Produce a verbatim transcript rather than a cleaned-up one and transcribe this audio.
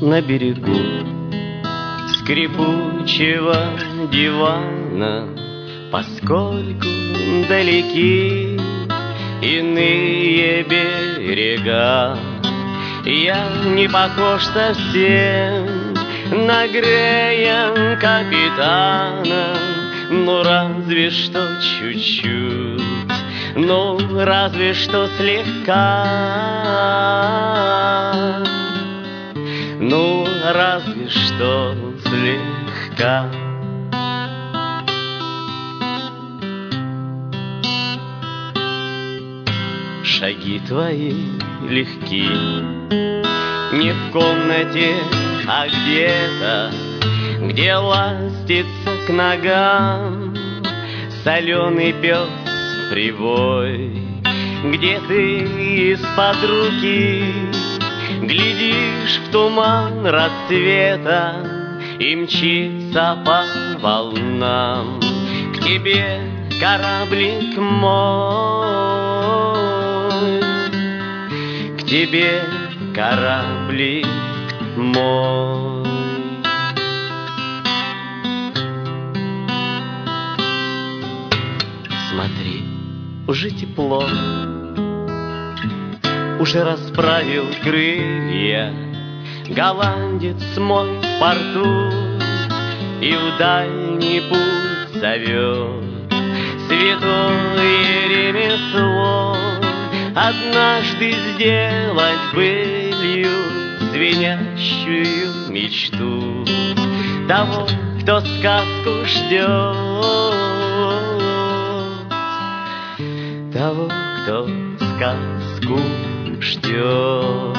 на берегу скрипучего дивана, поскольку далеки иные берега. Я не похож совсем на Грея капитана, ну разве что чуть-чуть, ну разве что слегка, ну разве что слегка. Шаги твои легки, не в комнате, а где-то, где ластится к ногам соленый пес привой, где ты из-под руки глядишь в туман рассвета и мчится по волнам к тебе кораблик мой, к тебе кораблик мой. Смотри, уже тепло, уже расправил крылья голландец мой в порту и в дальний путь зовет. Святое ремесло однажды сделать былью звенящую мечту того, кто сказку ждет, того, кто сказку ждет.